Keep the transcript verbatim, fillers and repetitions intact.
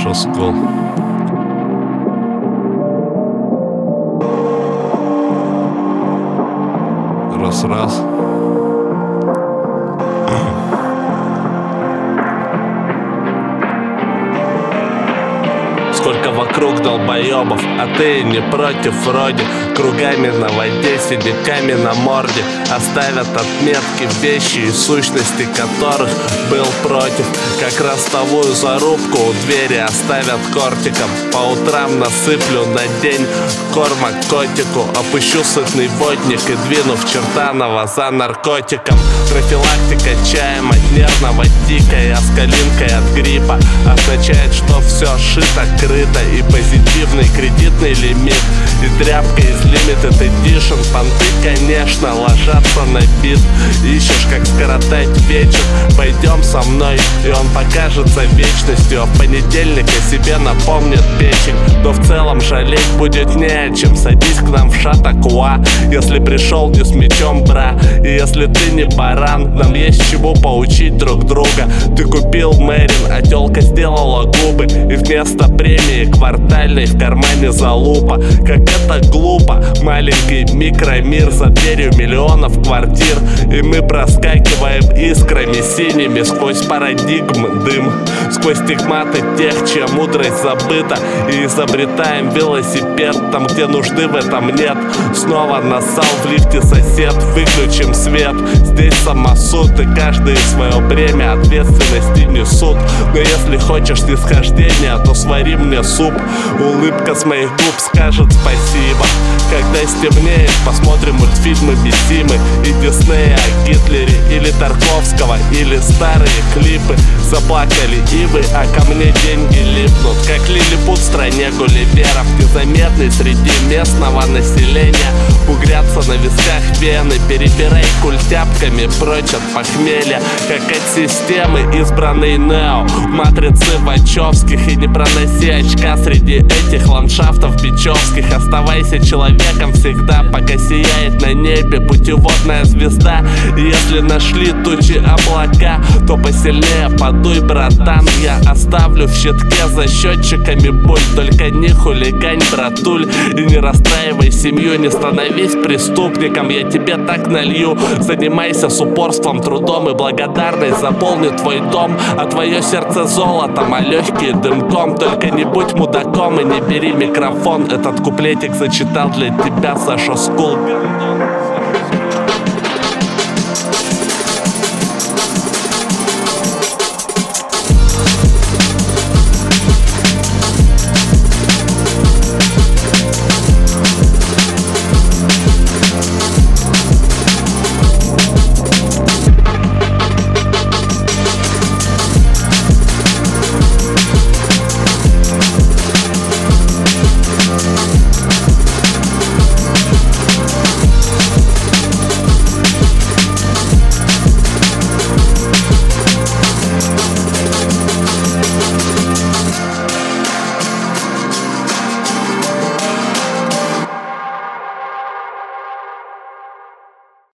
Саша Скул. Раз-раз. Сколько вокруг долбоебов, а ты не против вроде. Кругами на воде, синяками на морде. Оставят отметки, вещи и сущности которых был против. Как ростовую зарубку у двери оставят кортиком. По утрам насыплю на день корма котику. Опущу сытный водник и двину в Чертаново за наркотиком. Профилактика чаем от нервного тика и оскалинкой от гриппа означает, что все шито, крыто и позитивный кредитный лимит. И тряпка из Limited Edition. Понты, конечно, ложатся на бит. Ищешь, как скоротать вечер? Пойдем со мной, и он покажется вечностью. А в понедельник о себе напомнит печень. Но в целом жалеть будет не о чем. Садись к нам в Шатакуа, если пришел не с мечом, бра. И если ты не баран, нам есть чему поучить друг друга. Ты купил Мэрин, а тёлка сделала губы. И вместо премии квартальной в кармане залупа. Как это глупо, маленький микромир за дверью миллионов квартир. И мы проскакиваем искрами синими сквозь парадигм дым, сквозь стигматы тех, чья мудрость забыта. И изобретаем велосипед там, где нужды в этом нет. Снова нассал в лифте сосед, выключим свет. Здесь самосуд, и каждый свое бремя ответственности несут. Но если хочешь снисхождения, то свари мне суп. Улыбка с моих губ скажет спасибо. Когда стемнеет, посмотрим мультфильмы Мисимы и Диснея о Гитлере или Тарковского, или старые клипы. Заплакали ивы, а ко мне деньги липнут, как лилипут в стране гулливеров. Незаметный среди местного населения. Бугрятся на висках вены, перебирай культяпками прочь от похмелья. Как от системы избранный Нео в матрице Вачовских. И не проноси очка среди этих ландшафтов бичевских. Оставайся человеком всегда, пока сияет на небе путеводная звезда. И если нашли тучи облака, то посильнее подуй, братан. Я оставлю в щитке за счетчиками боль. Только не хулигань, братуль, и не расстраивай семью. Не становись преступником, я тебе так налью. Занимайся с упорством, трудом, и благодарность заполнит твой дом. А твое сердце золотом, а легкие дымком. Только не будь мудаком и не бери микрофон. Этот куплетик зачитал для тебя Саша Скул.